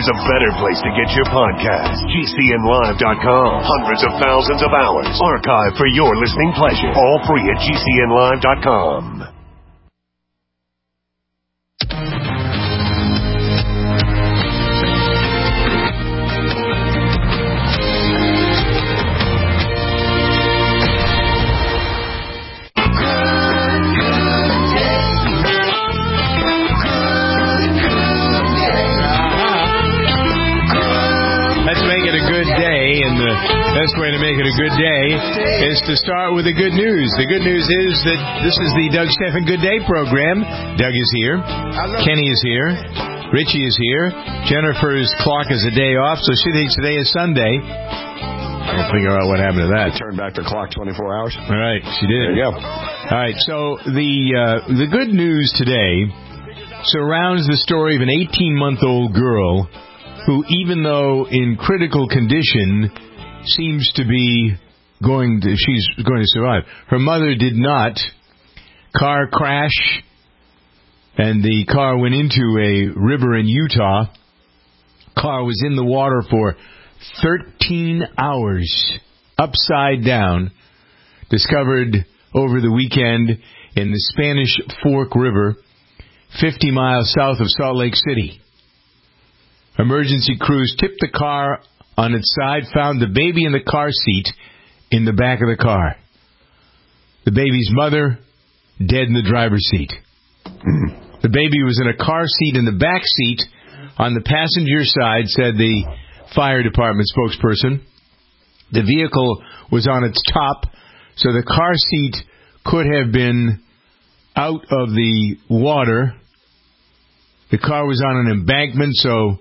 there's a better place to get your podcast. GCNlive.com. Hundreds of thousands of hours archived for your listening pleasure. All free at GCNlive.com. Best way to make it a good day is to start with the good news. The good news is that this is the Doug Stephan Good Day program. Doug is here. Kenny is here. Richie is here. Jennifer's clock is a day off, so she thinks today is Sunday. I'll figure out what happened to that. Turned back the clock 24 hours. All right, she did. There you go. All right, so the good news today surrounds the story of an 18-month-old girl who, even though in critical condition, seems to be she's going to survive. Her mother did not. Car crash, and the car went into a river in Utah. Car was in the water for 13 hours, upside down. Discovered over the weekend in the Spanish Fork River, 50 miles south of Salt Lake City. Emergency crews tipped the car on its side, found the baby in the car seat in the back of the car. The baby's mother, dead in the driver's seat. The baby was in a car seat in the back seat on the passenger side, said the fire department spokesperson. The vehicle was on its top, so the car seat could have been out of the water. The car was on an embankment, so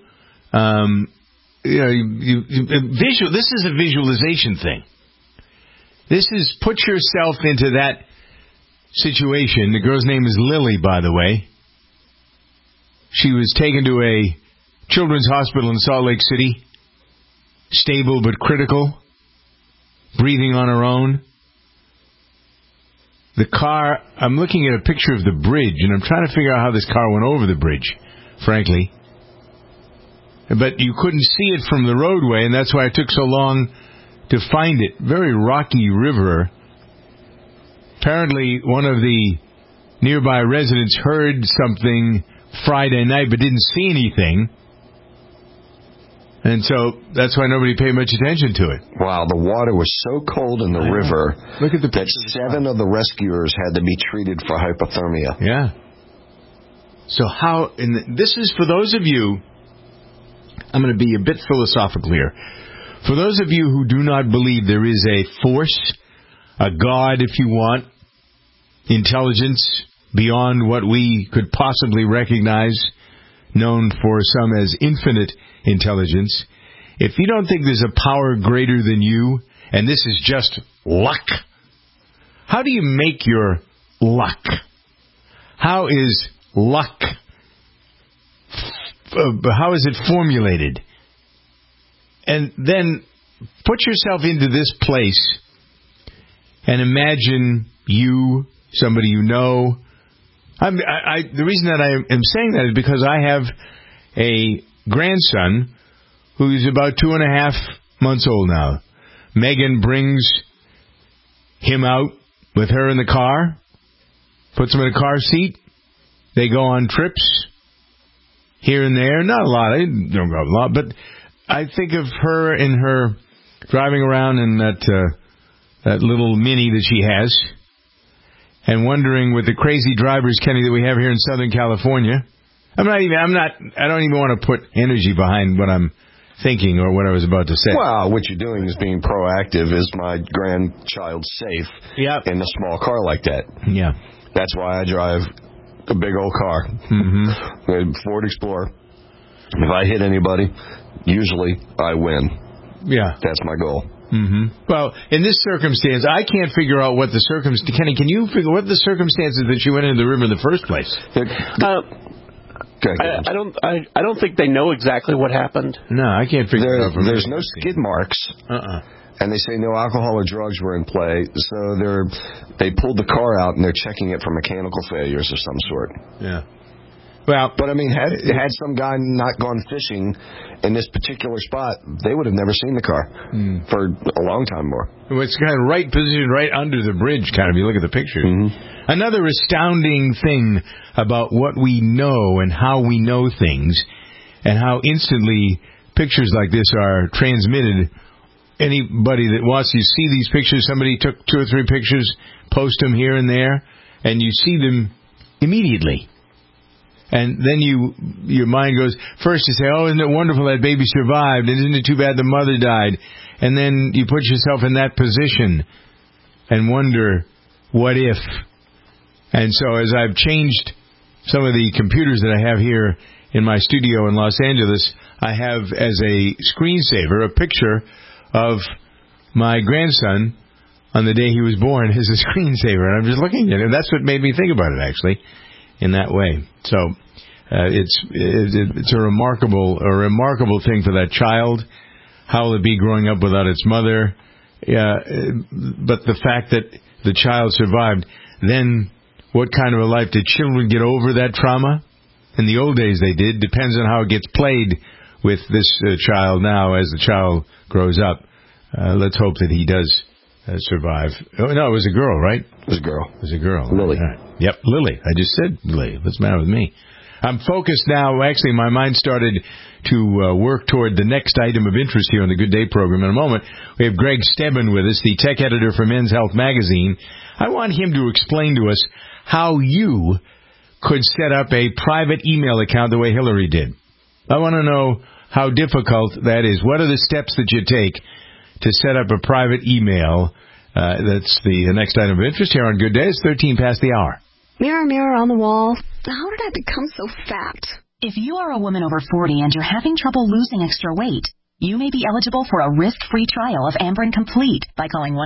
this is a visualization thing. This is put yourself into that situation. The girl's name is Lily, by the way. She was taken to a children's hospital in Salt Lake City. Stable but critical. Breathing on her own. The car, I'm looking at a picture of the bridge, and I'm trying to figure out how this car went over the bridge, frankly. But you couldn't see it from the roadway, and that's why it took so long to find it. Very rocky river. Apparently, one of the nearby residents heard something Friday night but didn't see anything. And so that's why nobody paid much attention to it. Wow, the water was so cold in the river Look at that 7 of the rescuers had to be treated for hypothermia. Yeah. So how... this is for those of you... I'm going to be a bit philosophical here. For those of you who do not believe there is a force, a God, if you want, intelligence beyond what we could possibly recognize, known for some as infinite intelligence, if you don't think there's a power greater than you, and this is just luck, how do you make your luck? How is luck? How is it formulated? And then put yourself into this place and imagine you, somebody you know. The reason that I am saying that is because I have a grandson who's about 2.5 months old now. Megan brings him out with her in the car, puts him in a car seat. They go on trips here and there. Not a lot. I don't go a lot, but I think of her in her driving around in that little Mini that she has, and wondering with the crazy drivers, Kenny, that we have here in Southern California. I don't even want to put energy behind what I'm thinking or what I was about to say. Well, what you're doing is being proactive. Is my grandchild safe in a small car like that? Yeah. That's why I drive a big old car. Mm-hmm. Ford Explorer. If I hit anybody, usually I win. Yeah. That's my goal. Mm-hmm. Well, in this circumstance, I can't figure out what the circumstance... Kenny, can you figure what the circumstances that she went into the river in the first place? I don't think they know exactly what happened. No, I can't figure it out. There's no skid marks. And they say no alcohol or drugs were in play. So they pulled the car out and they're checking it for mechanical failures of some sort. Yeah. Well, but I mean, had some guy not gone fishing in this particular spot, they would have never seen the car for a long time more. It's kind of right positioned right under the bridge, kind of. You look at the pictures. Mm-hmm. Another astounding thing about what we know and how we know things, and how instantly pictures like this are transmitted. Anybody that wants to see these pictures, somebody took 2 or 3 pictures, post them here and there, and you see them immediately. And then your mind goes, first you say, oh, isn't it wonderful that baby survived, and isn't it too bad the mother died? And then you put yourself in that position and wonder, what if? And so as I've changed some of the computers that I have here in my studio in Los Angeles, I have as a screensaver a picture of my grandson on the day he was born as a screensaver. And I'm just looking at it. That's what made me think about it, actually, in that way. So it's a remarkable thing for that child. How will it be growing up without its mother? But the fact that the child survived, then what kind of a life did children get over that trauma? In the old days they did. Depends on how it gets played with this child now as the child grows up. Let's hope that he does survive. Oh, no, it was a girl, right? It was a girl. It was a girl. Lily. Right. Yep, Lily. I just said Lily. What's the matter with me? I'm focused now. Actually, my mind started to work toward the next item of interest here on the Good Day program. In a moment, we have Greg Stebbin with us, the tech editor for Men's Health Magazine. I want him to explain to us how you could set up a private email account the way Hillary did. I want to know how difficult that is. What are the steps that you take to set up a private email? That's the next item of interest here on Good Day. It's 13 past the hour. Mirror, mirror on the wall, how did I become so fat? If you are a woman over 40 and you're having trouble losing extra weight, you may be eligible for a risk-free trial of Amberen Complete by calling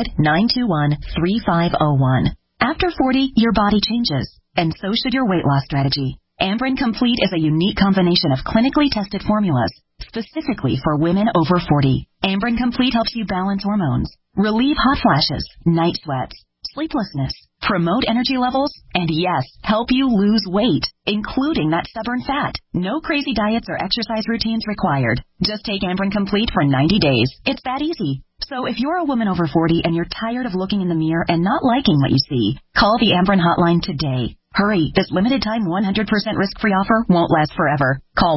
1-800-921-3501. After 40, your body changes, and so should your weight loss strategy. Amberen Complete is a unique combination of clinically tested formulas specifically for women over 40. Amberen Complete helps you balance hormones, relieve hot flashes, night sweats, sleeplessness, promote energy levels, and yes, help you lose weight, including that stubborn fat. No crazy diets or exercise routines required. Just take Amberen Complete for 90 days. It's that easy. So if you're a woman over 40 and you're tired of looking in the mirror and not liking what you see, call the Amberen hotline today. Hurry, this limited-time 100% risk-free offer won't last forever. Call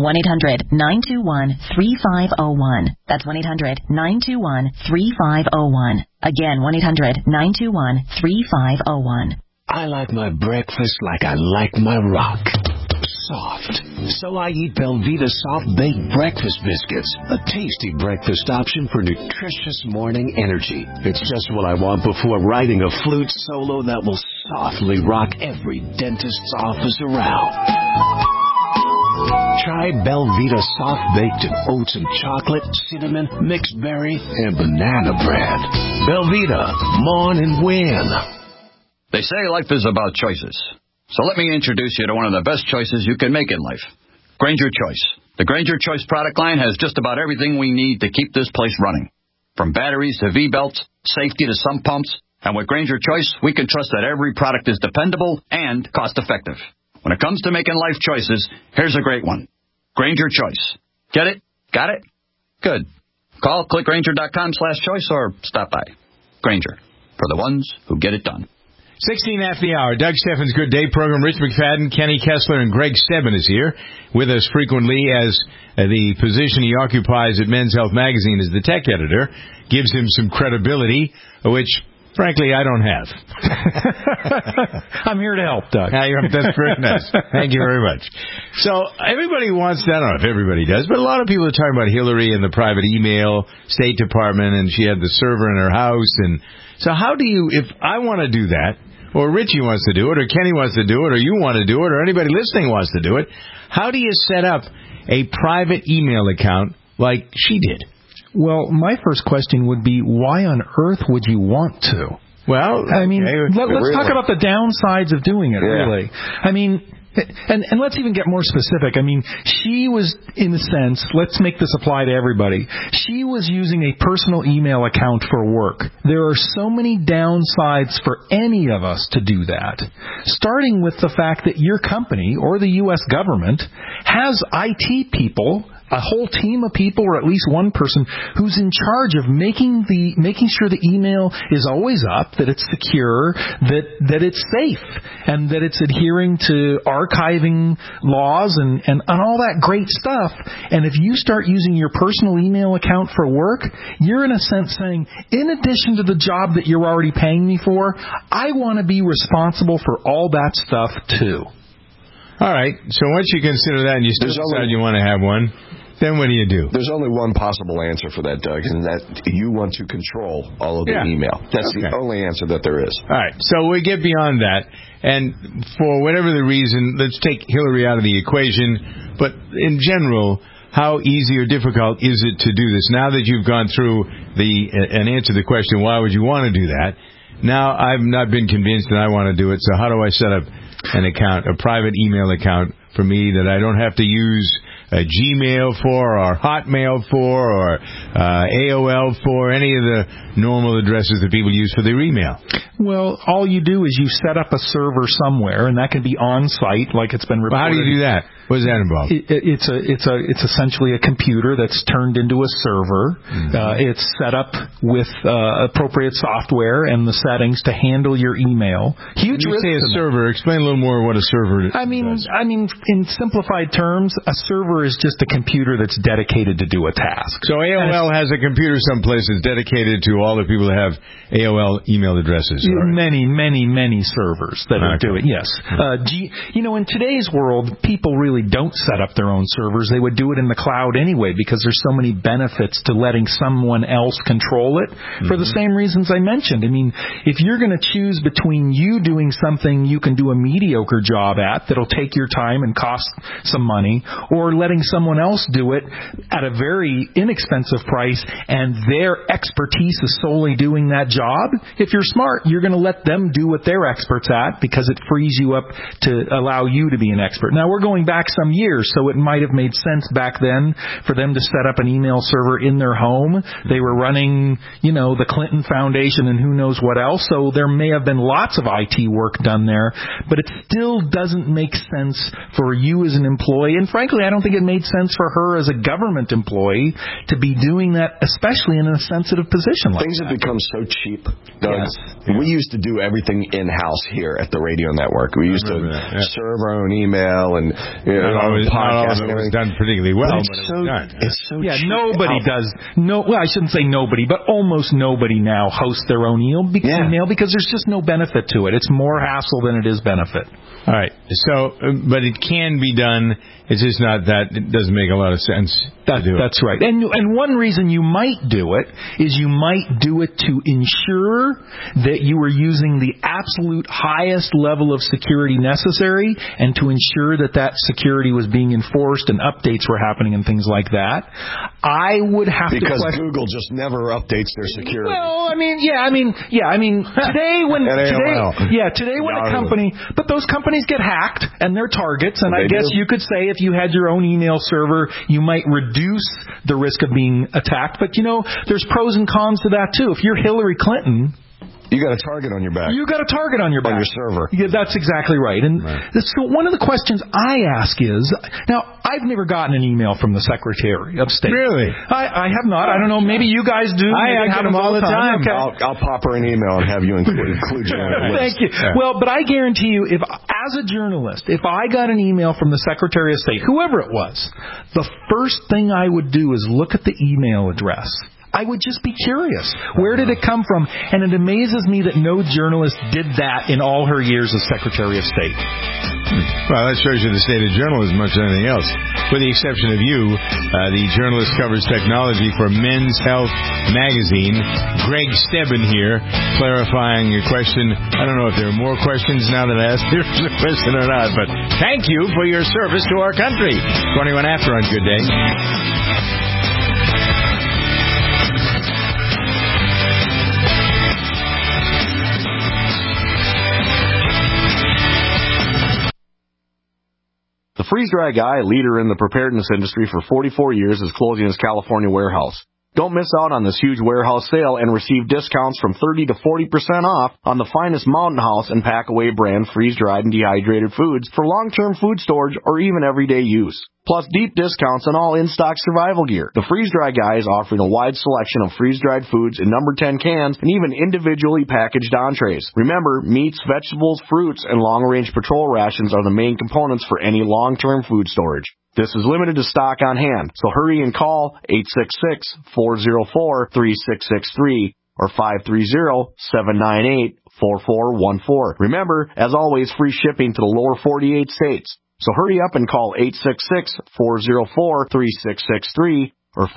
1-800-921-3501. That's 1-800-921-3501. Again, 1-800-921-3501. I like my breakfast like I like my rock. Soft. So I eat Belvita Soft Baked Breakfast Biscuits, a tasty breakfast option for nutritious morning energy. It's just what I want before writing a flute solo that will softly rock every dentist's office around. Try Belvita Soft Baked in oats and chocolate, cinnamon, mixed berry, and banana bread. Belvita, mourn and win. They say life is about choices. So let me introduce you to one of the best choices you can make in life. Grainger Choice. The Grainger Choice product line has just about everything we need to keep this place running. From batteries to V-belts, safety to sump pumps. And with Grainger Choice, we can trust that every product is dependable and cost-effective. When it comes to making life choices, here's a great one. Grainger Choice. Get it? Got it? Good. Call clickgrainger.com/choice or stop by. Grainger. For the ones who get it done. 16 after the hour. Doug Steffens' Good Day program. Rich McFadden, Kenny Kessler, and Greg Stebbin is here with us frequently as the position he occupies at Men's Health Magazine as the tech editor gives him some credibility, which, frankly, I don't have. I'm here to help, Doug. That's very nice. Thank you very much. So everybody wants to, I don't know if everybody does, but a lot of people are talking about Hillary and the private email, State Department, and she had the server in her house. And so how do you, if I want to do that, or Richie wants to do it, or Kenny wants to do it, or you want to do it, or anybody listening wants to do it, how do you set up a private email account like she did? Well, my first question would be, why on earth would you want to? Well, I mean, let's talk about the downsides of doing it, really. I mean, And let's even get more specific. I mean, she was, in a sense, let's make this apply to everybody. She was using a personal email account for work. There are so many downsides for any of us to do that. Starting with the fact that your company or the U.S. government has IT people, a whole team of people, or at least one person who's in charge of making sure the email is always up, that it's secure, that it's safe, and that it's adhering to archiving laws and all that great stuff. And if you start using your personal email account for work, you're in a sense saying, in addition to the job that you're already paying me for, I want to be responsible for all that stuff too. All right. So once you consider that and you still decide you want to have one, then what do? There's only one possible answer for that, Doug, and that you want to control all of the email. That's the only answer that there is. All right. So we get beyond that, and for whatever the reason, let's take Hillary out of the equation. But in general, how easy or difficult is it to do this? Now that you've gone through and answered the question, why would you want to do that? Now I've not been convinced and I want to do it. So how do I set up an account, a private email account for me that I don't have to use a Gmail for, or Hotmail for, or AOL for, any of the normal addresses that people use for their email? Well, all you do is you set up a server somewhere, and that can be on site, like it's been reported. Well, how do you do that? What does that involve? It's essentially a computer that's turned into a server. Mm-hmm. It's set up with appropriate software and the settings to handle your email. Huge risk. When you say a server, explain a little more what a server does. I mean, in simplified terms, a server is just a computer that's dedicated to do a task. So AOL has a computer someplace that's dedicated to all the people that have AOL email addresses. Right? Many servers that do it. Yes. In today's world, people really don't set up their own servers. They would do it in the cloud anyway because there's so many benefits to letting someone else control it for the same reasons I mentioned. I mean, if you're going to choose between you doing something you can do a mediocre job at that'll take your time and cost some money, or letting someone else do it at a very inexpensive price and their expertise is solely doing that job, if you're smart, you're going to let them do what they're experts at because it frees you up to allow you to be an expert. Now, we're going back some years, so it might have made sense back then for them to set up an email server in their home. They were running, the Clinton Foundation and who knows what else, so there may have been lots of IT work done there, but it still doesn't make sense for you as an employee, and frankly, I don't think it made sense for her as a government employee to be doing that, especially in a sensitive position like Things that. have become so cheap, Doug. Yes. We used to do everything in-house here at the radio network. We used to serve our own email and podcast and everything. It was done particularly well, but it's so cheap. Nobody does. Well, I shouldn't say nobody, but almost nobody now hosts their own email because there's just no benefit to it. It's more hassle than it is benefit. All right. So, but it can be done. It's just not that. It doesn't make a lot of sense to do it. That's right. And one reason you might do it is you might do it to ensure that you are using the absolute highest level of security necessary, and to ensure that security was being enforced and updates were happening and things like that. I would have because Google just never updates their security. Well, today when a company, but those companies get hacked and they're targets, and I guess you could say if you had your own email server, you might reduce the risk of being attacked. But there's pros and cons to that too. If you're Hillary Clinton, you got a target on your back. You got a target on your back. On your server. Yeah, that's exactly right. And so one of the questions I ask is, now, I've never gotten an email from the Secretary of State. Really? I have not. I don't know. Maybe you guys do. I get them all the time. Okay. I'll pop her an email and have you include you on the list. Thank you. Yeah. Well, but I guarantee you, as a journalist, if I got an email from the Secretary of State, whoever it was, the first thing I would do is look at the email address. I would just be curious. Where did it come from? And it amazes me that no journalist did that in all her years as Secretary of State. Well, that shows you the state of journalism as much as anything else. With the exception of you, the journalist covers technology for Men's Health magazine. Greg Stebbin here, clarifying your question. I don't know if there are more questions now that I asked the question or not, but thank you for your service to our country. 21 after on Good Day. The Freeze-Dry Guy, leader in the preparedness industry for 44 years, is closing his California warehouse. Don't miss out on this huge warehouse sale and receive discounts from 30 to 40% off on the finest Mountain House and Packaway brand freeze-dried and dehydrated foods for long-term food storage or even everyday use. Plus deep discounts on all in-stock survival gear. The Freeze-Dry Guy is offering a wide selection of freeze-dried foods in number 10 cans and even individually packaged entrees. Remember, meats, vegetables, fruits, and long-range patrol rations are the main components for any long-term food storage. This is limited to stock on hand, so hurry and call 866-404-3663 or 530-798-4414. Remember, as always, free shipping to the lower 48 states. So hurry up and call 866-404-3663 or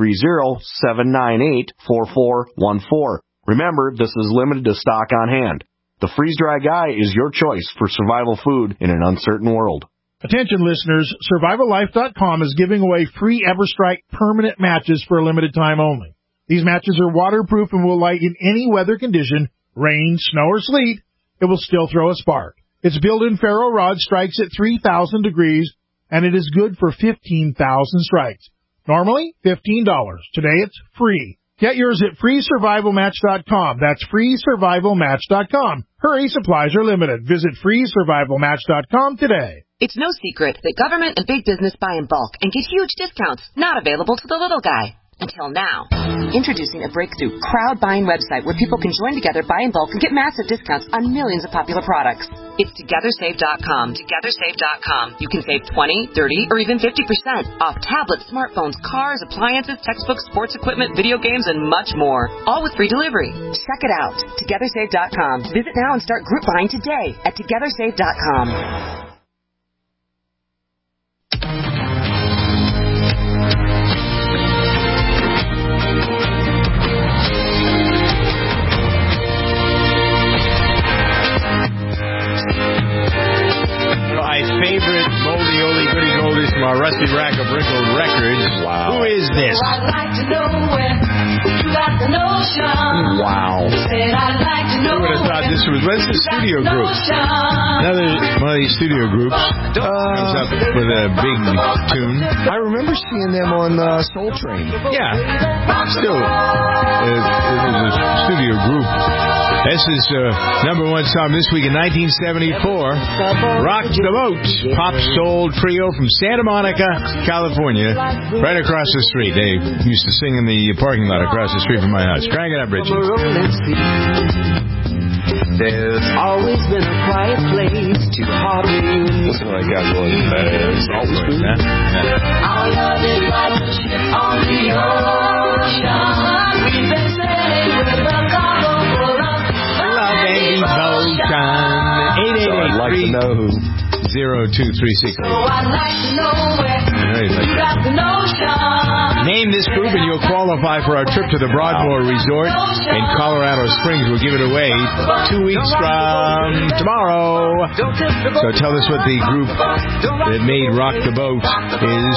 530-798-4414. Remember, this is limited to stock on hand. The Freeze-Dry Guy is your choice for survival food in an uncertain world. Attention listeners, SurvivalLife.com is giving away free EverStrike permanent matches for a limited time only. These matches are waterproof and will light in any weather condition, rain, snow, or sleet. It will still throw a spark. Its built-in ferro rod strikes at 3,000 degrees, and it is good for 15,000 strikes. Normally, $15. Today, it's free. Get yours at freesurvivalmatch.com. That's freesurvivalmatch.com. Hurry, supplies are limited. Visit freesurvivalmatch.com today. It's no secret that government and big business buy in bulk and get huge discounts not available to the little guy. Until now. Introducing a breakthrough crowd buying website where people can join together, buy in bulk, and get massive discounts on millions of popular products. It's TogetherSave.com. TogetherSave.com. You can save 20, 30, or even 50% off tablets, smartphones, cars, appliances, textbooks, sports equipment, video games, and much more. All with free delivery. Check it out. TogetherSave.com. Visit now and start group buying today at TogetherSave.com. My favorite moldy, oldie, goodie, goldies from our rusty rack of wrinkled records. Wow. Who is this? Wow. Who would have thought this was? What's the studio group? Another one of these studio groups comes up with a big tune. I remember seeing them on Soul Train. Yeah. Still, it was a studio group. This is number one song this week in 1974. Rock the Boat, pop soul trio from Santa Monica, California, right across the street. They used to sing in the parking lot across the street from my house. Crank it up, Richie. There's always been a quiet place to harbor you. Listen to that guy going, there's always been. Our love is like a ship on the ocean. We've been sailing with a cargo full of love and devotion. 888 I'd like to know who. 0236. So I'd like to know where you got the notion. Name this group and you'll qualify for our trip to the Broadmoor Resort in Colorado Springs. We'll give it away 2 weeks from tomorrow. So tell us what the group that made Rock the Boat is.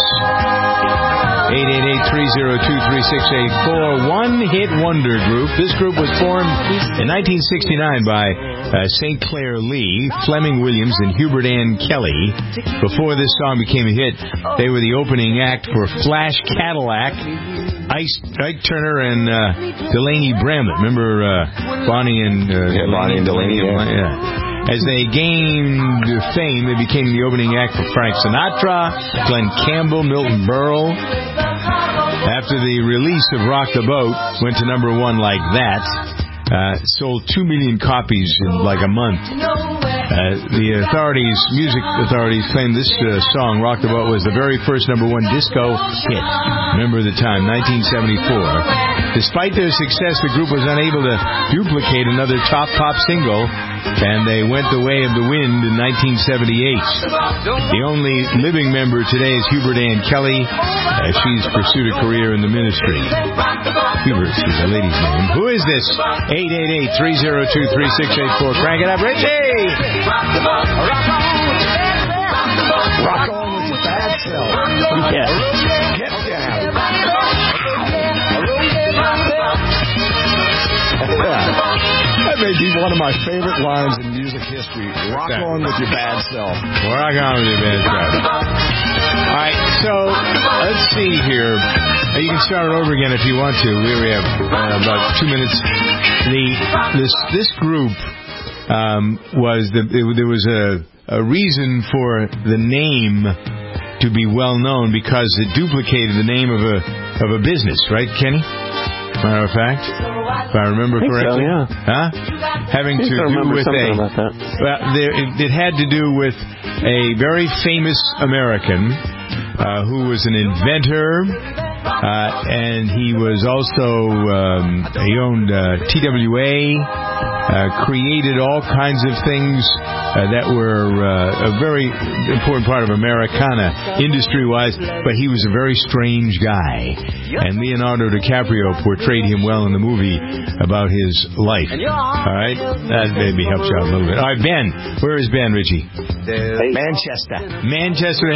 888-302-3684. One Hit Wonder Group. This group was formed in 1969 by St. Clair Lee, Fleming Williams, and Hubert Ann Kelly. Before this song became a hit, they were the opening act for Flash Cadillac, Ike Turner, and Delaney Bramlett. Remember Bonnie and Delaney? Yeah. As they gained fame, they became the opening act for Frank Sinatra, Glenn Campbell, Milton Berle. After the release of Rock the Boat, went to number one like that. Sold 2 million copies in like a month. The music authorities claim this song, Rock the Boat, was the very first number one disco hit. Remember the time, 1974. Despite their success, the group was unable to duplicate another top pop single, and they went the way of the wind in 1978. The only living member today is Hubert Ann Kelly. She's pursued a career in the ministry. Hubert is a lady's name. Who is this? 888-302-3684. Crank it up, Richie! Rock on with the bad self. Yeah. Get down. That may be one of my favorite lines in music history. industry. Rock on with your bad self. Rock on with your bad self. All right, so let's see here. You can start it over again if you want to. We have about 2 minutes. This group there was a reason for the name to be well known because it duplicated the name of a business, right, Kenny? Matter of fact, if I remember correctly. So, yeah. Huh? Having to do with it had to do with a very famous American who was an inventor, and he was also he owned TWA, created all kinds of things that were a very important part of Americana industry-wise, but he was a very strange guy. And Leonardo DiCaprio portrayed him well in the movie about his life. All right? That maybe helps you out a little bit. All right, Ben. Where is Ben, Richie? Manchester. Manchester.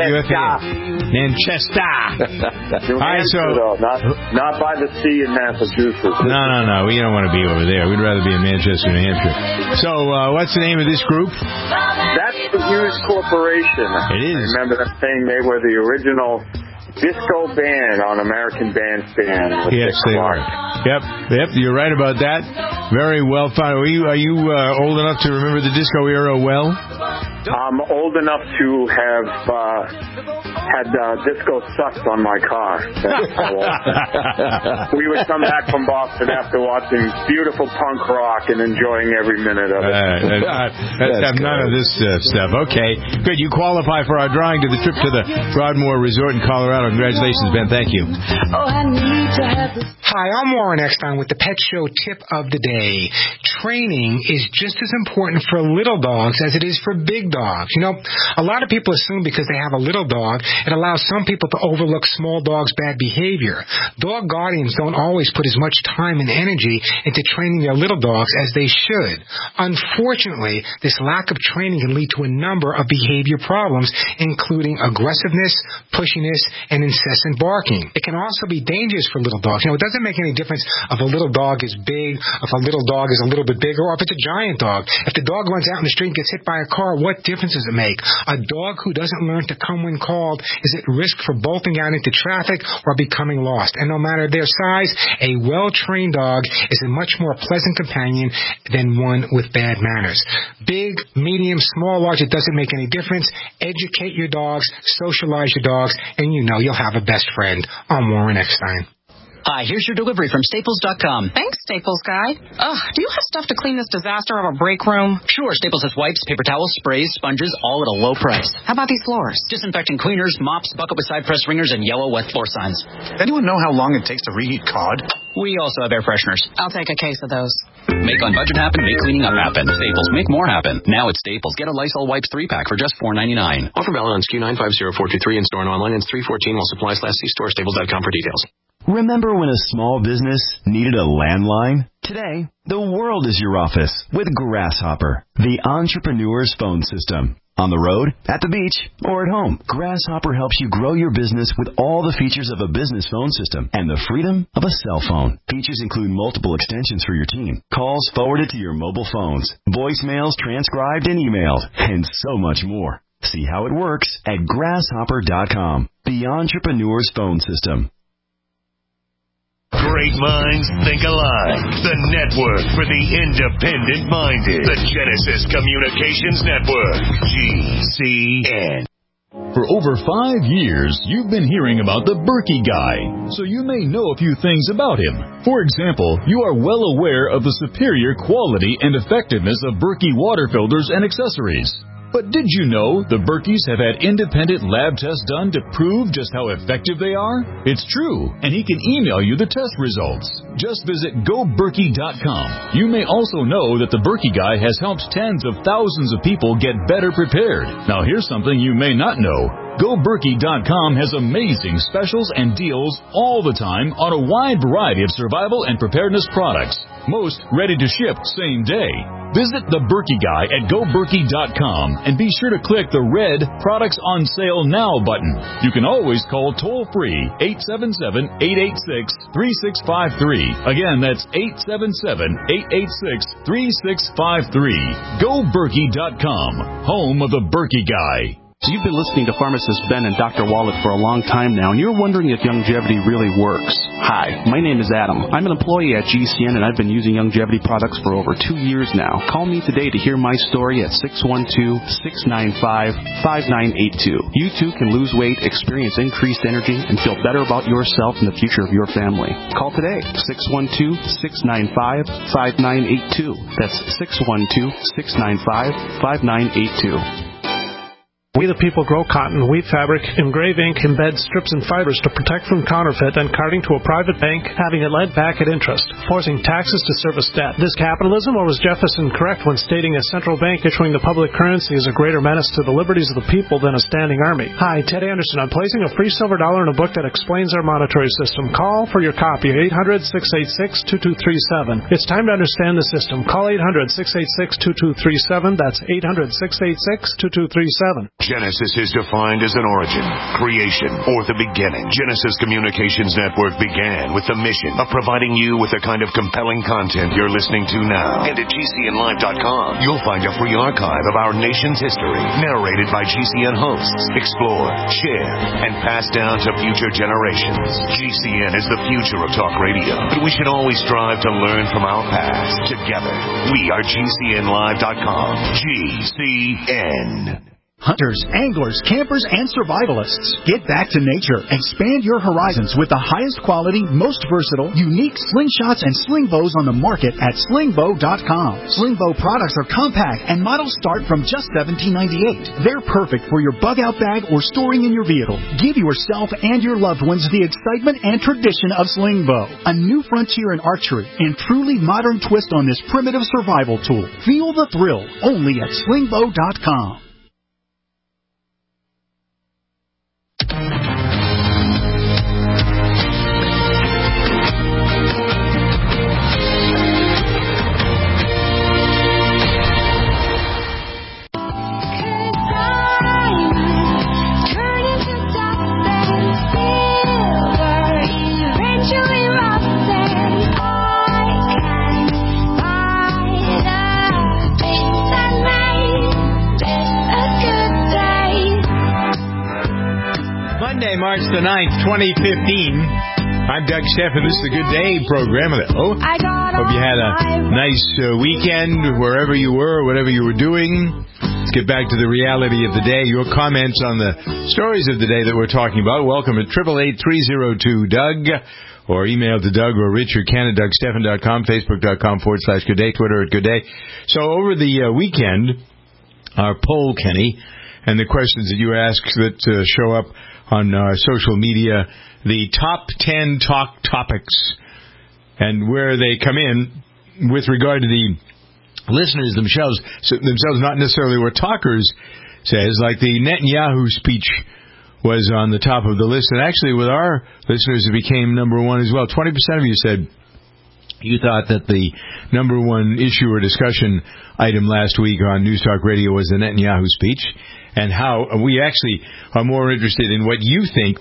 All right, so... Not by the sea in Massachusetts. No. We don't want to be over there. We'd rather be in Manchester, New Hampshire. So, what's the name of this group? That's the Hughes Corporation. It is. I remember them saying they were the original disco band on American Bandstand. Yes, they are. Yep, you're right about that. Very well found. Are you old enough to remember the disco era well? I'm old enough to have had disco sucked on my car. We would come back from Boston after watching beautiful punk rock and enjoying every minute of it. Let's have none of this stuff. Okay, good. You qualify for our drawing to the trip to the Broadmoor Resort in Colorado. Congratulations, Ben. Thank you. Hi, I'm Warren Eckstein with the Pet Show Tip of the Day. Training is just as important for little dogs as it is for big dogs. You know, a lot of people assume because they have a little dog, it allows some people to overlook small dogs' bad behavior. Dog guardians don't always put as much time and energy into training their little dogs as they should. Unfortunately, this lack of training can lead to a number of behavior problems, including aggressiveness, pushiness, and incessant barking. It can also be dangerous for little dogs. You know, it doesn't make any difference if a little dog is big, if a little dog is a little bit bigger, or if it's a giant dog. If the dog runs out in the street and gets hit by a car, what difference does it make? A dog who doesn't learn to come when called is at risk for bolting out into traffic or becoming lost. And no matter their size, a well-trained dog is a much more pleasant companion than one with bad manners. Big, medium, small, large, it doesn't make any difference. Educate your dogs, socialize your dogs, and you know you'll have a best friend. I'm Warren Eckstein. Hi, here's your delivery from Staples.com. Thanks, Staples guy. Do you have stuff to clean this disaster of a break room? Sure, Staples has wipes, paper towels, sprays, sponges, all at a low price. How about these floors? Disinfecting cleaners, mops, bucket with side press ringers, and yellow wet floor signs. Anyone know how long it takes to reheat cod? We also have air fresheners. I'll take a case of those. Make on budget happen, make cleaning up happen. Staples, make more happen. Now at Staples, get a Lysol Wipes 3-pack for just $4.99. Offer valid on SKU 950423 in store and online. It's 3/14 while supplies last. See store Staples.com for details. Remember when a small business needed a landline? Today, the world is your office with Grasshopper, the entrepreneur's phone system. On the road, at the beach, or at home, Grasshopper helps you grow your business with all the features of a business phone system and the freedom of a cell phone. Features include multiple extensions for your team, calls forwarded to your mobile phones, voicemails transcribed and emailed, and so much more. See how it works at Grasshopper.com, the entrepreneur's phone system. Great minds think alike. The network for the independent-minded. The Genesis Communications Network. GCN. For over 5 years, you've been hearing about the Berkey Guy, so you may know a few things about him. For example, you are well aware of the superior quality and effectiveness of Berkey water filters and accessories. But did you know the Berkeys have had independent lab tests done to prove just how effective they are? It's true, and he can email you the test results. Just visit GoBerkey.com. You may also know that the Berkey Guy has helped tens of thousands of people get better prepared. Now here's something you may not know. GoBerkey.com has amazing specials and deals all the time on a wide variety of survival and preparedness products. Most ready to ship same day. Visit The Berkey Guy at GoBerkey.com and be sure to click the red Products on Sale Now button. You can always call toll-free 877-886-3653. Again, that's 877-886-3653. GoBerkey.com, home of The Berkey Guy. So you've been listening to pharmacist Ben and Dr. Wallach for a long time now, and you're wondering if Youngevity really works. Hi, my name is Adam. I'm an employee at GCN, and I've been using Youngevity products for over 2 years now. Call me today to hear my story at 612-695-5982. You too can lose weight, experience increased energy, and feel better about yourself and the future of your family. Call today, 612-695-5982. That's 612-695-5982. We the people grow cotton, weave fabric, engrave ink, embed strips and fibers to protect from counterfeit and carting to a private bank, having it lent back at interest, forcing taxes to service debt. This capitalism, or was Jefferson correct when stating a central bank issuing the public currency is a greater menace to the liberties of the people than a standing army? Hi, Ted Anderson. I'm placing a free silver dollar in a book that explains our monetary system. Call for your copy, 800-686-2237. It's time to understand the system. Call 800-686-2237. That's 800-686-2237. Genesis is defined as an origin, creation, or the beginning. Genesis Communications Network began with the mission of providing you with the kind of compelling content you're listening to now. And at GCNlive.com, you'll find a free archive of our nation's history, narrated by GCN hosts, explored, shared, and passed down to future generations. GCN is the future of talk radio, but we should always strive to learn from our past. Together, we are GCNlive.com. GCN. Hunters, anglers, campers, and survivalists. Get back to nature. Expand your horizons with the highest quality, most versatile, unique slingshots and sling bows on the market at slingbow.com. Slingbow products are compact and models start from just $17.98. They're perfect for your bug-out bag or storing in your vehicle. Give yourself and your loved ones the excitement and tradition of Slingbow. A new frontier in archery and truly modern twist on this primitive survival tool. Feel the thrill only at slingbow.com. March the 9th, 2015. I'm Doug Stephan. This is the Good Day program. Hello. Hope you had a nice weekend wherever you were, whatever you were doing. Let's get back to the reality of the day. Your comments on the stories of the day that we're talking about. Welcome at 888-302-DOUG. Or email to Doug or Rich or Ken at DougStephan.com, Facebook.com/GoodDay, Twitter at Good Day. So over the weekend, our poll, Kenny, and the questions that you ask that show up on social media, the top 10 talk topics and where they come in with regard to the listeners themselves, not necessarily what talkers says, like the Netanyahu speech was on the top of the list. And actually, with our listeners, it became number one as well. 20% of you said you thought that the number one issue or discussion item last week on News Talk Radio was the Netanyahu speech. And how we actually are more interested in what you think,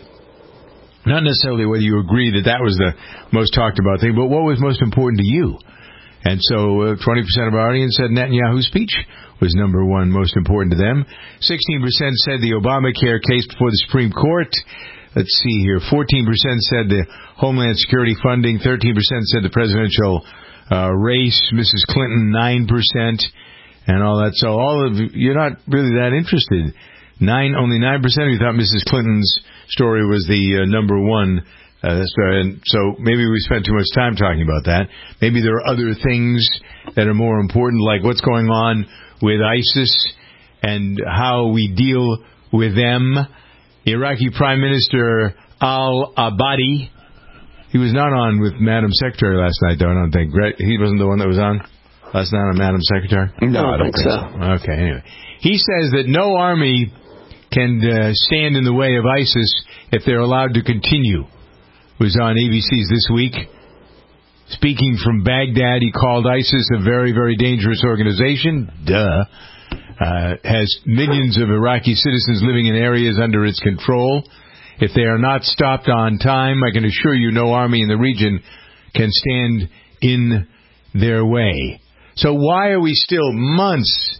not necessarily whether you agree that that was the most talked about thing, but what was most important to you. And so 20% of our audience said Netanyahu's speech was number one most important to them. 16% said the Obamacare case before the Supreme Court. Let's see here. 14% said the Homeland Security funding. 13% said the presidential race. Mrs. Clinton, 9%. And all that. So all of you're not really that interested. Only 9% of you thought Mrs. Clinton's story was the number one. And so maybe we spent too much time talking about that. Maybe there are other things that are more important, like what's going on with ISIS and how we deal with them. Iraqi Prime Minister al-Abadi, he was not on with Madam Secretary last night, though, I don't think. He wasn't the one that was on last night on Madam Secretary? No, I don't think so. Okay, anyway. He says that no army can stand in the way of ISIS if they're allowed to continue. It was on ABC's This Week. Speaking from Baghdad, he called ISIS a very, very dangerous organization. Duh. Has millions of Iraqi citizens living in areas under its control. If they are not stopped on time, I can assure you no army in the region can stand in their way. So why are we still months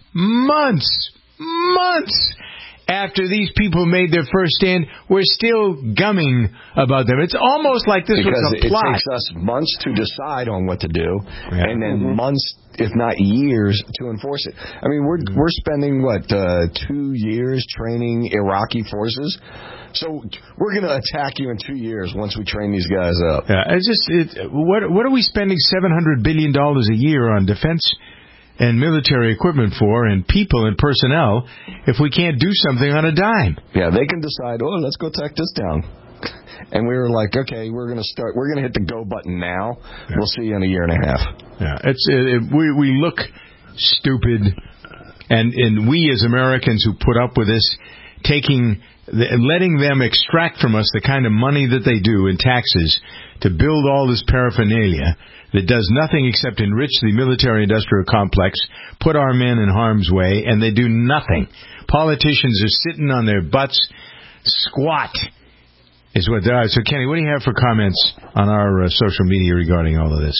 after these people made their first stand, we're still gumming about them? It's almost like this was a plot. It takes us months to decide on what to do, and then months, if not years, to enforce it. I mean, we're spending, 2 years training Iraqi forces? So we're going to attack you in 2 years once we train these guys up. Yeah, what are we spending $700 billion a year on defense and military equipment for, and people and personnel, if we can't do something on a dime? Yeah, they can decide, let's go take this down. And we were like, okay, we're going to hit the go button now. Yeah. We'll see you in a year and a half. Yeah, we look stupid, and we as Americans who put up with this, letting them extract from us the kind of money that they do in taxes to build all this paraphernalia that does nothing except enrich the military-industrial complex, put our men in harm's way, and they do nothing. Politicians are sitting on their butts, squat is what they are. So, Kenny, what do you have for comments on our social media regarding all of this?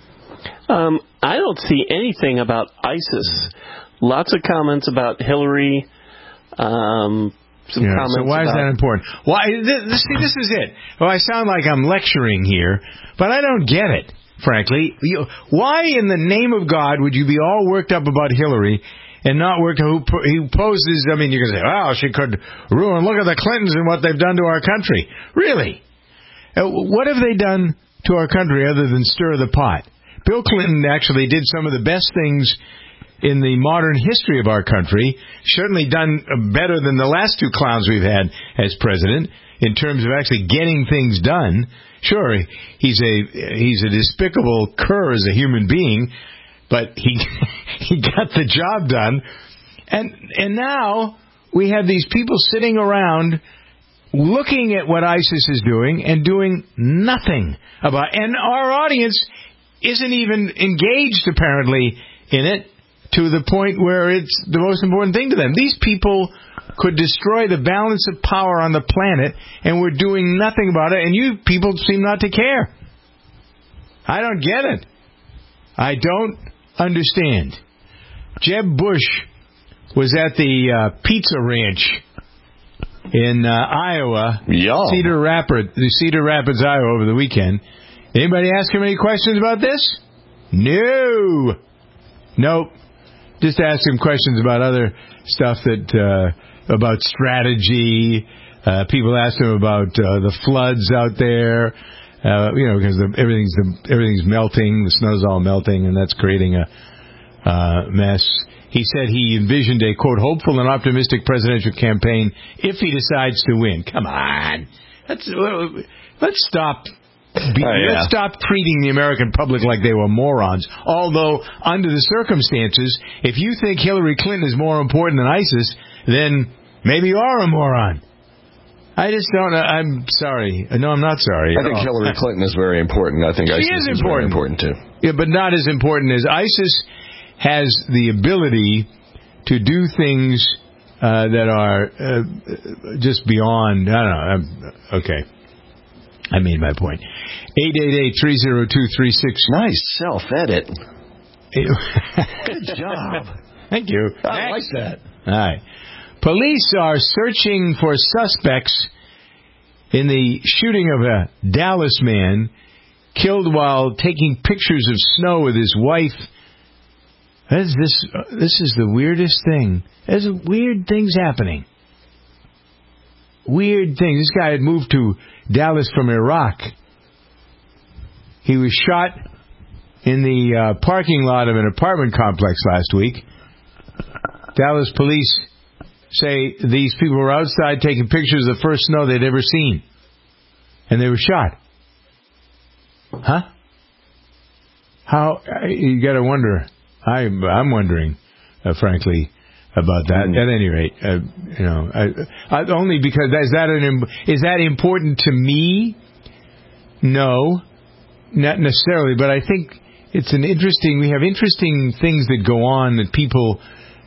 I don't see anything about ISIS. Lots of comments about Hillary. So why is that important? Why? This is it. Well, I sound like I'm lecturing here, but I don't get it, frankly. Why in the name of God would you be all worked up about Hillary and not worked up who poses? I mean, you can say, she could ruin. Look at the Clintons and what they've done to our country. Really? What have they done to our country other than stir the pot? Bill Clinton actually did some of the best things in the modern history of our country, certainly done better than the last two clowns we've had as president in terms of actually getting things done. Sure, he's a despicable cur as a human being, but he got the job done. And now we have these people sitting around looking at what ISIS is doing and doing nothing about it. And our audience isn't even engaged, apparently, in it, to the point where it's the most important thing to them. These people could destroy the balance of power on the planet, and we're doing nothing about it, and you people seem not to care. I don't get it. I don't understand. Jeb Bush was at the Pizza Ranch in Iowa, Cedar Rapids, Iowa, over the weekend. Anybody ask him any questions about this? No. Nope. Just ask him questions about other stuff about strategy. People asked him about the floods out there, because everything's melting, the snow's all melting, and that's creating a mess. He said he envisioned a, quote, hopeful and optimistic presidential campaign if he decides to win. Come on. Let's stop. Let's stop treating the American public like they were morons. Although, under the circumstances, if you think Hillary Clinton is more important than ISIS, then maybe you are a moron. I just don't. I'm sorry. No, I'm not sorry. I think Hillary Clinton is very important. I think ISIS is very important too. Yeah, but not as important as ISIS has the ability to do things that are just beyond. I don't know. Okay. I made my point. 888-302-36. Nice self-edit. Good job. Thank you. I like that. All right. Police are searching for suspects in the shooting of a Dallas man killed while taking pictures of snow with his wife. This is the weirdest thing. There's weird things happening. Weird things. This guy had moved to Dallas from Iraq. He was shot in the parking lot of an apartment complex last week. Dallas police say these people were outside taking pictures of the first snow they'd ever seen. And they were shot. Huh? How? You got to wonder. I'm wondering, frankly, about that. At any rate, only because is that important to me? No. not necessarily, but I think it's we have interesting things that go on that people,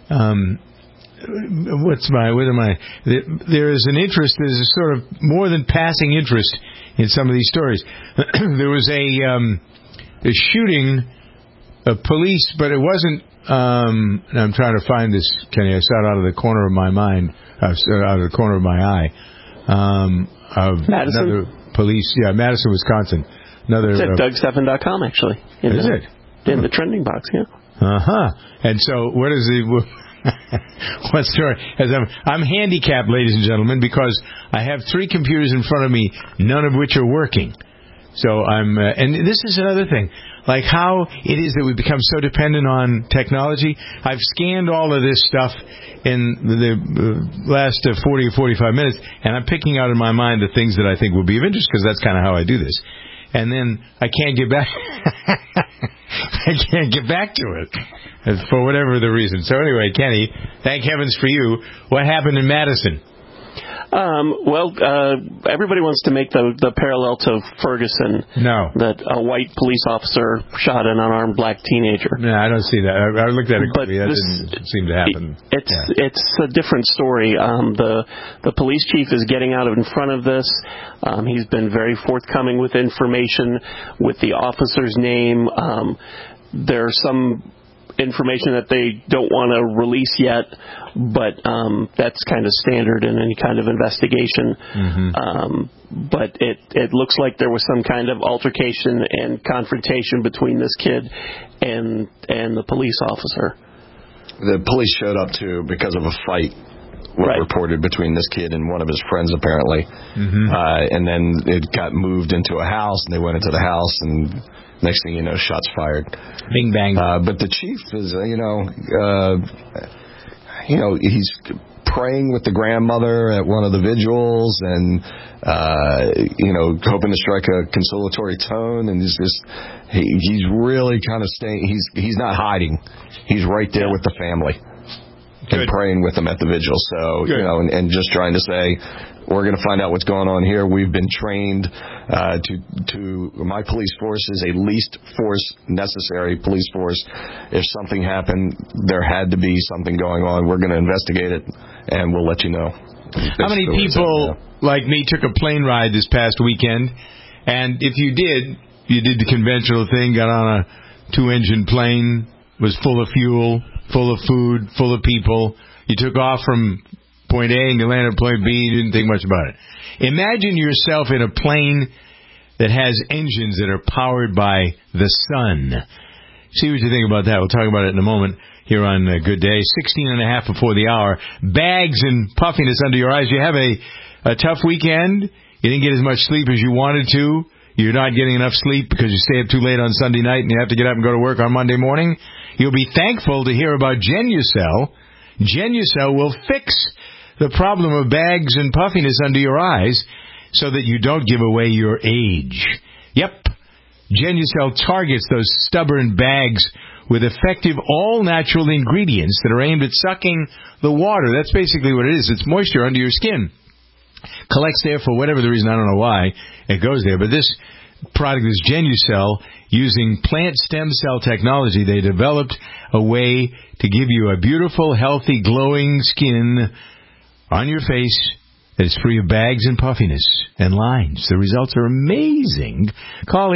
there is an interest, there's a sort of more than passing interest in some of these stories. There was a shooting of police, but it wasn't, and I'm trying to find this, Kenny, I saw it out of the corner of my mind, out of the corner of my eye, of Madison? another police, Madison, Wisconsin. It's at DougStephan.com, actually. Is it? In the trending box, yeah. Uh-huh. And so what is what story? As I'm handicapped, ladies and gentlemen, because I have 3 computers in front of me, none of which are working. So and this is another thing, like how it is that we become so dependent on technology. I've scanned all of this stuff in the last 40 or 45 minutes, and I'm picking out in my mind the things that I think will be of interest, because that's kind of how I do this. And then I can't get back. I can't get back to it for whatever the reason. So anyway, Kenny, thank heavens for you. What happened in Madison? Everybody wants to make the parallel to Ferguson. No. That a white police officer shot an unarmed black teenager. No, I don't see that. I looked at it quickly. That didn't seem to happen. It's a different story. The police chief is getting out in front of this. He's been very forthcoming with information, with the officer's name. There's some information that they don't want to release yet, but that's kind of standard in any kind of investigation. But it looks like there was some kind of altercation and confrontation between this kid and the police officer. The police showed up too because of a fight reported between this kid and one of his friends, apparently. And then it got moved into a house, and they went into the house, and next thing you know, shots fired. Bing bang. But the chief is, he's praying with the grandmother at one of the vigils, and hoping to strike a consolatory tone. And he's really kind of staying. He's not hiding. He's right there with the family. And praying with them at the vigil. So, and just trying to say, we're going to find out what's going on here. We've been trained to my police force is a least force necessary police force. If something happened, there had to be something going on. We're going to investigate it, and we'll let you know. How many people like me took a plane ride this past weekend? And if you did the conventional thing, got on a 2-engine plane, was full of fuel, full of food, full of people. You took off from point A and you landed at point B. You didn't think much about it. Imagine yourself in a plane that has engines that are powered by the sun. See what you think about that. We'll talk about it in a moment here on Good Day. 16:30 before the hour. Bags and puffiness under your eyes. You have a tough weekend. You didn't get as much sleep as you wanted to. You're not getting enough sleep because you stay up too late on Sunday night and you have to get up and go to work on Monday morning. You'll be thankful to hear about Genucel. Genucel will fix the problem of bags and puffiness under your eyes so that you don't give away your age. Yep. Genucel targets those stubborn bags with effective all-natural ingredients that are aimed at sucking the water. That's basically what it is. It's moisture under your skin. Collects there for whatever the reason. I don't know why it goes there. But this product is Genucel. Using plant stem cell technology, they developed a way to give you a beautiful, healthy, glowing skin on your face that is free of bags and puffiness and lines. The results are amazing. Call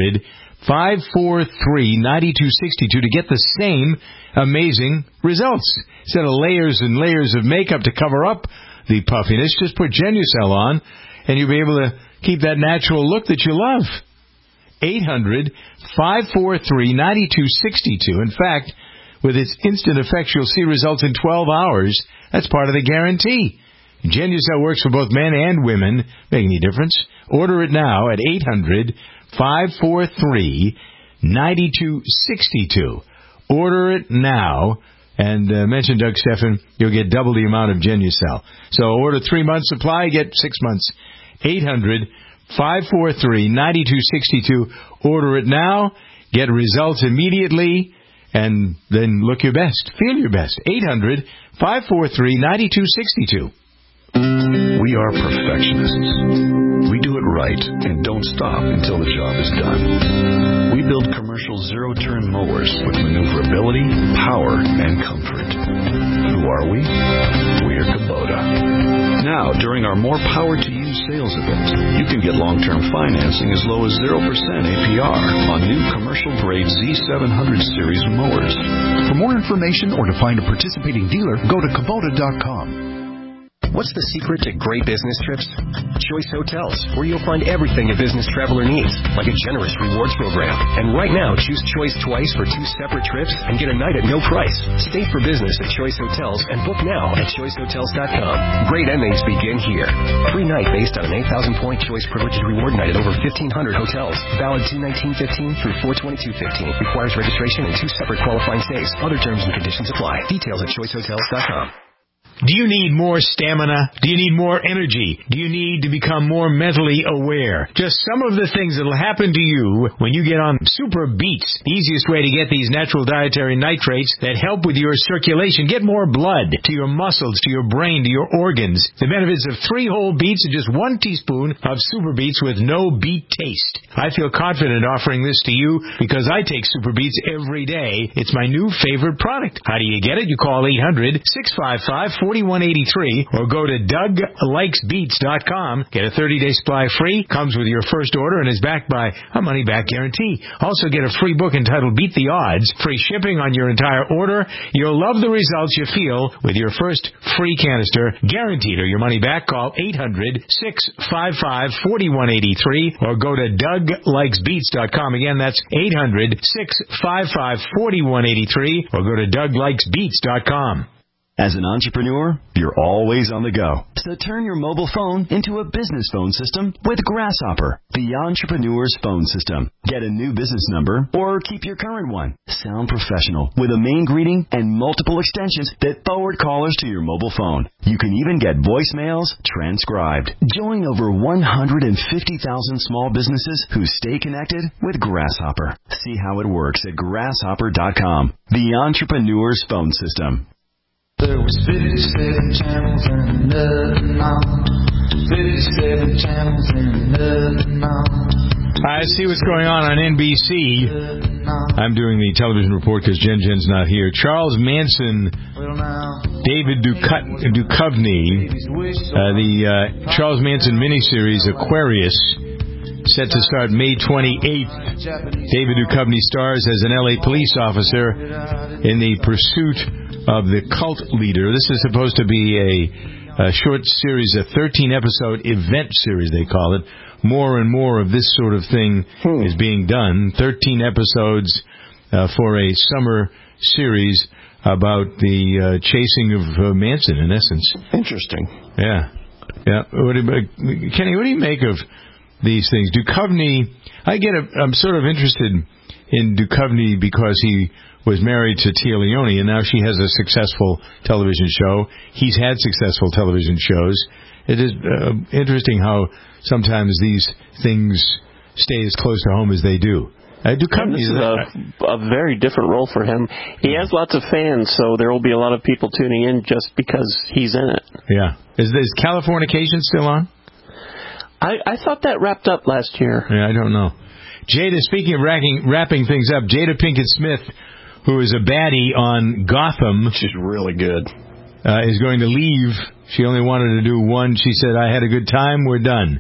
800-543-9262 to get the same amazing results. Instead of layers and layers of makeup to cover up the puffiness, just put Genucel on, and you'll be able to keep that natural look that you love. 800-543-9262. In fact, with its instant effects, you'll see results in 12 hours. That's part of the guarantee. Genucel works for both men and women. Make any difference? Order it now at 800-543-9262. Order it now. And mention Doug Stephan, you'll get double the amount of Genucel. So order 3 months supply, get 6 months. 800-543-9262. Order it now. Get results immediately. And then look your best. Feel your best. 800-543-9262. We are perfectionists. We do it it right and don't stop until the job is done. We build commercial zero-turn mowers with maneuverability, power, and comfort. Who are we? We're Kubota. Now, during our More Power to You sales event, you can get long-term financing as low as 0% APR on new commercial-grade Z700 series mowers. For more information or to find a participating dealer, go to Kubota.com. What's the secret to great business trips? Choice Hotels, where you'll find everything a business traveler needs, like a generous rewards program. And right now, choose Choice twice for 2 separate trips and get a night at no price. Stay for business at Choice Hotels and book now at choicehotels.com. Great endings begin here. Free night based on an 8,000-point Choice Privileged Reward Night at over 1,500 hotels. Valid 2/19/15 through 4/22/15. Requires registration and 2 separate qualifying stays. Other terms and conditions apply. Details at choicehotels.com. Do you need more stamina? Do you need more energy? Do you need to become more mentally aware? Just some of the things that will happen to you when you get on Super Beets, the easiest way to get these natural dietary nitrates that help with your circulation. Get more blood to your muscles, to your brain, to your organs. The benefits of 3 whole beets and just 1 teaspoon of Super Beets with no beet taste. I feel confident offering this to you because I take Super Beets every day. It's my new favorite product. How do you get it? You call 800-655-4183 or go to DougLikesBeets.com. Get a 30-day supply free. Comes with your first order and is backed by a money-back guarantee. Also get a free book entitled Beat the Odds. Free shipping on your entire order. You'll love the results you feel with your first free canister. Guaranteed or your money back. Call 800-655-4183 or go to DougLikesBeets.com. Again, that's 800-655-4183 or go to DougLikesBeets.com. As an entrepreneur, you're always on the go. So turn your mobile phone into a business phone system with Grasshopper, the entrepreneur's phone system. Get a new business number or keep your current one. Sound professional with a main greeting and multiple extensions that forward callers to your mobile phone. You can even get voicemails transcribed. Join over 150,000 small businesses who stay connected with Grasshopper. See how it works at grasshopper.com, the entrepreneur's phone system. There was 57 channels and nothing on. 57 channels and nothing on. I see what's going on NBC. I'm doing the television report because Jen's not here. Charles Manson, David Duchovny, the Charles Manson miniseries Aquarius, set to start May 28th. David Duchovny stars as an LA police officer in the pursuit of the cult leader. This is supposed to be a short series, a 13-episode event series, they call it. More and more of this sort of thing is being done. 13 episodes for a summer series about the chasing of Manson, in essence. Interesting. Yeah. Kenny, what do you make of these things? Duchovny, I'm sort of interested in Duchovny because he was married to Tia Leone, and now she has a successful television show. He's had successful television shows. It is interesting how sometimes these things stay as close to home as they do. Duchovny is a very different role for him. He has lots of fans, so there will be a lot of people tuning in just because he's in it. Yeah. Is Californication still on? I thought that wrapped up last year. Yeah, I don't know. Jada, speaking of wrapping things up, Jada Pinkett Smith, who is a baddie on Gotham. She's really good. Is going to leave. She only wanted to do one. She said, I had a good time. We're done.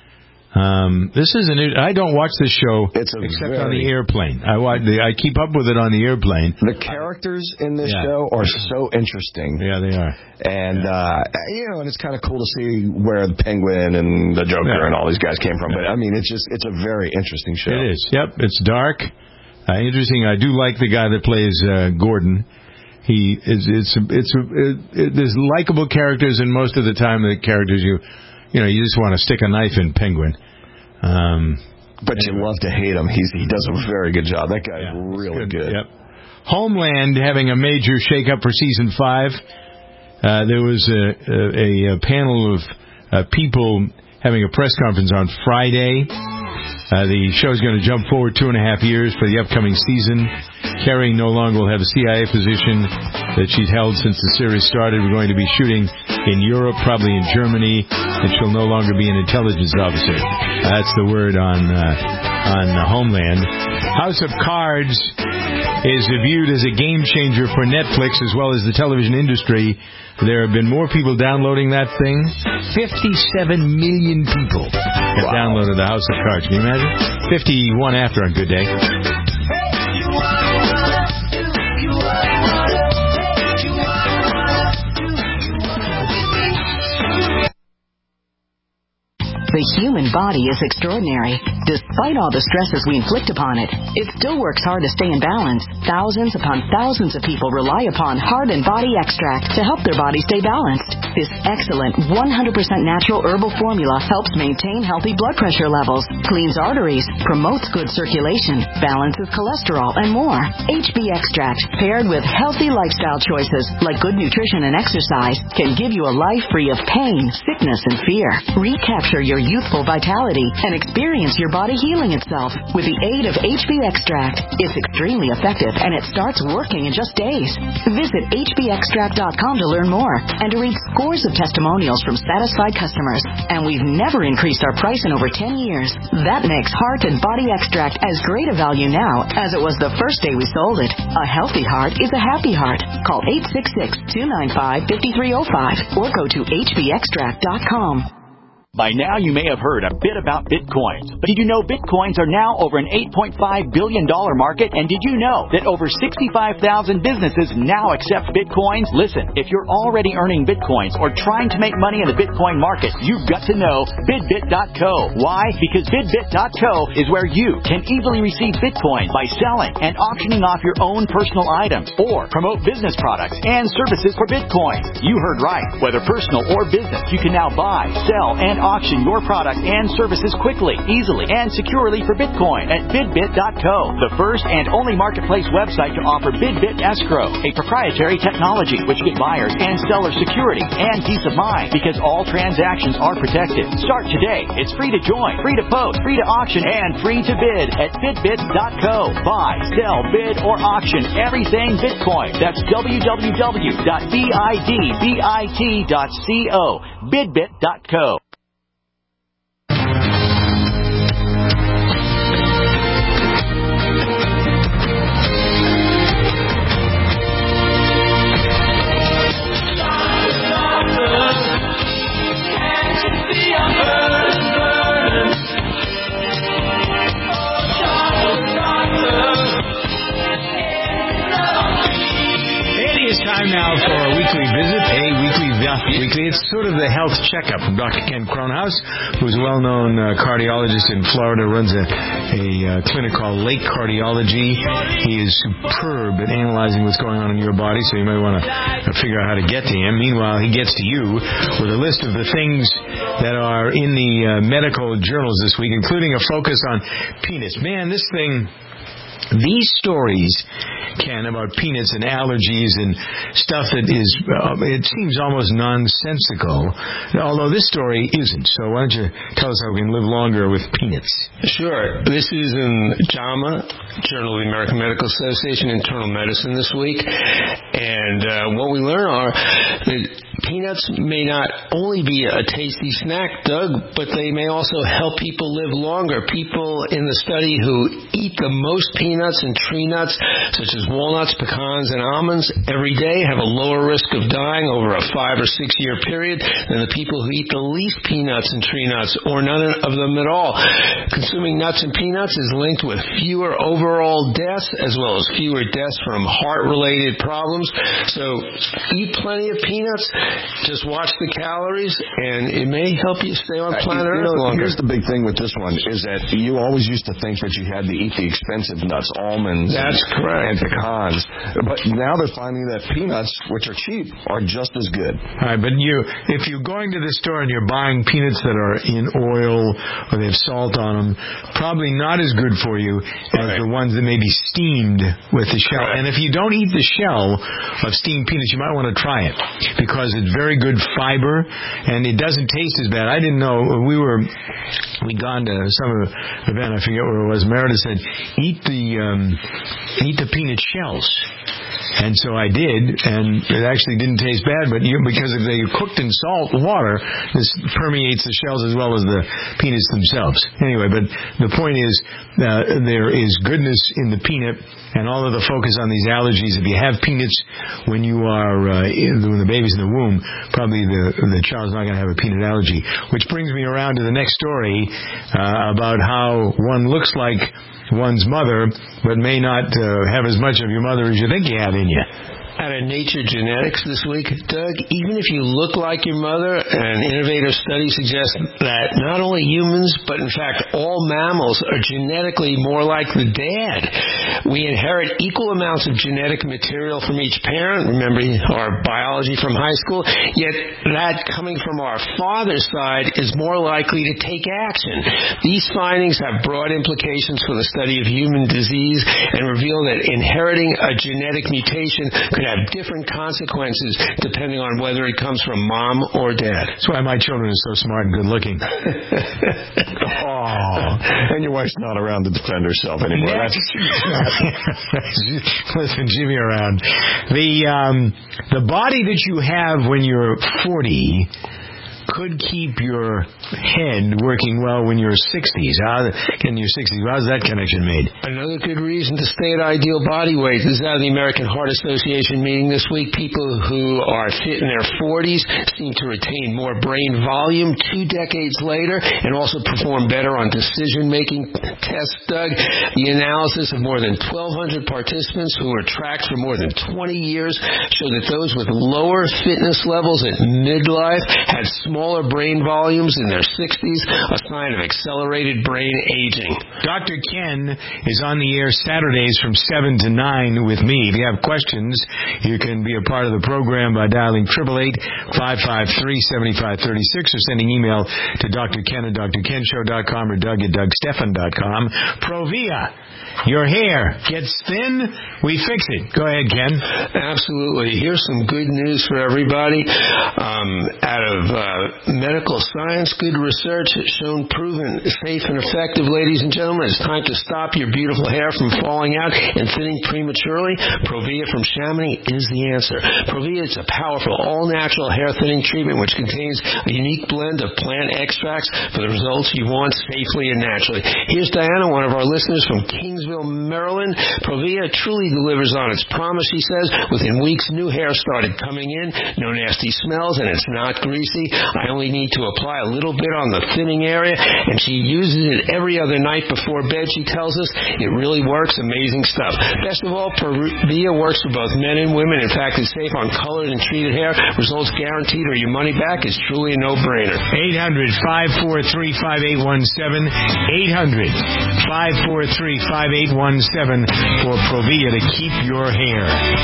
This is I don't watch this show except on the airplane. I keep up with it on the airplane. The characters in this show are so interesting. Yeah, they are. And and it's kind of cool to see where the Penguin and the Joker and all these guys came from. But I mean, it's a very interesting show. It is. Yep, it's dark. Interesting. I do like the guy that plays Gordon. There's likable characters, and most of the time the characters you just want to stick a knife in Penguin. But you love to hate him. He does a very good job. That guy's really good. Yep. Homeland having a major shakeup for season 5. There was a panel of people having a press conference on Friday. The show's going to jump forward 2.5 years for the upcoming season. Carey no longer will have a CIA position. that she's held since the series started. We're going to be shooting in Europe, probably in Germany, and she'll no longer be an intelligence officer. That's the word on Homeland. House of Cards is viewed as a game changer for Netflix as well as the television industry. There have been more people downloading that thing. 57 million people have downloaded the House of Cards. Can you imagine? 51 after on good day. The human body is extraordinary. Despite all the stresses we inflict upon it, it still works hard to stay in balance. Thousands upon thousands of people rely upon Heart and Body Extract to help their body stay balanced. This excellent 100% natural herbal formula helps maintain healthy blood pressure levels, cleans arteries, promotes good circulation, balances cholesterol, and more. HB Extract, paired with healthy lifestyle choices like good nutrition and exercise, can give you a life free of pain, sickness, and fear. Recapture your youthful vitality and experience your body healing itself with the aid of HB Extract. It's extremely effective and it starts working in just days. Visit hbextract.com to learn more and to read scores of testimonials from satisfied customers. And we've never increased our price in over 10 years. That makes Heart and Body Extract as great a value now as it was the first day we sold it. A healthy heart is a happy heart. Call 866-295-5305 or go to hbextract.com. By now, you may have heard a bit about Bitcoins. But did you know Bitcoins are now over an $8.5 billion market? And did you know that over 65,000 businesses now accept Bitcoins? Listen, if you're already earning Bitcoins or trying to make money in the Bitcoin market, you've got to know BidBit.co. Why? Because BidBit.co is where you can easily receive Bitcoin by selling and auctioning off your own personal items or promote business products and services for Bitcoin. You heard right. Whether personal or business, you can now buy, sell, and auction your product and services quickly, easily, and securely for Bitcoin at BidBit.co, the first and only marketplace website to offer BidBit Escrow, a proprietary technology which gives buyers and sellers security and peace of mind because all transactions are protected. Start today. It's free to join, free to post, free to auction, and free to bid at BidBit.co. Buy, sell, bid, or auction everything Bitcoin. That's www.bidbit.co. BidBit.co. Time now for a weekly visit, weekly. It's sort of the health checkup from Dr. Ken Cronhaus, who's a well-known cardiologist in Florida, runs a clinic called Lake Cardiology. He is superb at analyzing what's going on in your body, so you might want to figure out how to get to him. Meanwhile, he gets to you with a list of the things that are in the medical journals this week, including a focus on peanuts. Man, this thing... These stories, Ken, about peanuts and allergies and stuff that is, it seems almost nonsensical, although this story isn't. So why don't you tell us how we can live longer with peanuts? Sure. This is in JAMA, Journal of the American Medical Association, Internal Medicine this week. And what we learn are that peanuts may not only be a tasty snack, Doug, but they may also help people live longer. People in the study who eat the most peanuts and tree nuts, such as walnuts, pecans, and almonds, every day have a lower risk of dying over a 5 or 6 year period than the people who eat the least peanuts and tree nuts, or none of them at all. Consuming nuts and peanuts is linked with fewer overall deaths, as well as fewer deaths from heart-related problems. So eat plenty of peanuts. Just watch the calories, and it may help you stay on planet Earth longer. Here's the big thing with this one, is that you always used to think that you had to eat the expensive nuts, almonds, that's correct, and pecans. But now they're finding that peanuts, which are cheap, are just as good. All right, but if you're going to the store and you're buying peanuts that are in oil or they have salt on them, probably not as good for you as the ones that may be steamed with the shell. And if you don't eat the shell of steamed peanuts, you might want to try it because it's very good fiber and it doesn't taste as bad. I didn't know. We'd gone to some event, I forget where it was. Meredith said, eat the peanut shells. And so I did, and it actually didn't taste bad, but because if they're cooked in salt water, this permeates the shells as well as the peanuts themselves. Anyway, but the point is, there is goodness in the peanut, and all of the focus on these allergies. If you have peanuts when you are when the baby's in the womb, probably the child's not going to have a peanut allergy. Which brings me around to the next story about how one looks like one's mother, but may not have as much of your mother as you think you have in you. Out of Nature Genetics this week, Doug, even if you look like your mother, an innovative study suggests that not only humans, but in fact all mammals are genetically more like the dad. We inherit equal amounts of genetic material from each parent. Remember our biology from high school? Yet that coming from our father's side is more likely to take action. These findings have broad implications for the study of human disease and reveal that inheriting a genetic mutation could have different consequences depending on whether it comes from mom or dad. That's why my children are so smart and good looking. And your wife's not around to defend herself anymore. Listen, Jimmy around. The body that you have when you're 40 could keep your head working well when you're 60s. In your 60s, how's that connection made? Another good reason to stay at ideal body weight. This is out of the American Heart Association meeting this week. People who are fit in their 40s seem to retain more brain volume 2 decades later and also perform better on decision-making tests, Doug. The analysis of more than 1,200 participants who were tracked for more than 20 years showed that those with lower fitness levels at midlife had smaller brain volumes in their 60s, a sign of accelerated brain aging. Dr. Ken is on the air Saturdays from 7 to 9 with me. If you have questions, you can be a part of the program by dialing 888-553-7536 or sending email to Dr. Ken at drkenshow.com or Doug at DougStefan.com. Provia. Your hair gets thin, we fix it. Go ahead, Ken. Absolutely. Here's some good news for everybody. Out of medical science, good research has shown proven safe and effective, ladies and gentlemen. It's time to stop your beautiful hair from falling out and thinning prematurely. Provia from Chamonix is the answer. Provia is a powerful, all-natural hair thinning treatment which contains a unique blend of plant extracts for the results you want safely and naturally. Here's Diana, one of our listeners from Kingsville, Maryland. Provia truly delivers on its promise, she says. Within weeks, new hair started coming in, no nasty smells, and it's not greasy. I only need to apply a little bit on the thinning area, and she uses it every other night before bed, she tells us. It really works. Amazing stuff. Best of all, Provia works for both men and women. In fact, it's safe on colored and treated hair. Results guaranteed or your money back. Is truly a no-brainer. 800-543-5817. 800-543-5817 for Provia to keep your hair.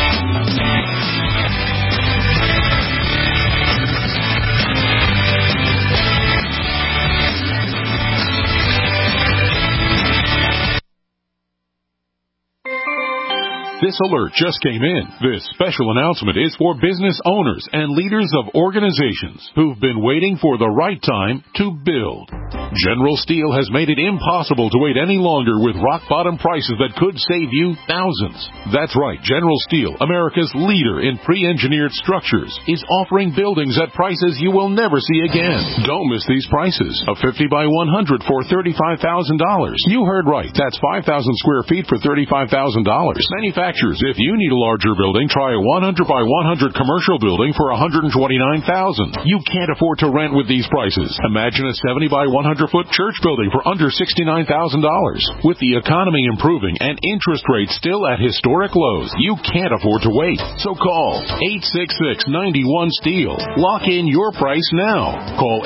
This alert just came in. This special announcement is for business owners and leaders of organizations who've been waiting for the right time to build. General Steel has made it impossible to wait any longer with rock-bottom prices that could save you thousands. That's right, General Steel, America's leader in pre-engineered structures, is offering buildings at prices you will never see again. Don't miss these prices. A 50 by 100 for $35,000. You heard right. That's 5,000 square feet for $35,000. Manufacturers, if you need a larger building, try a 100 by 100 commercial building for $129,000. You can't afford to rent with these prices. Imagine a 70 by 100-foot church building for under $69,000. With the economy improving and interest rates still at historic lows, you can't afford to wait. So call 866-91-STEEL. Lock in your price now. Call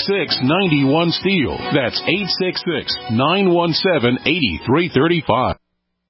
866-91-STEEL. That's 866-917-8335.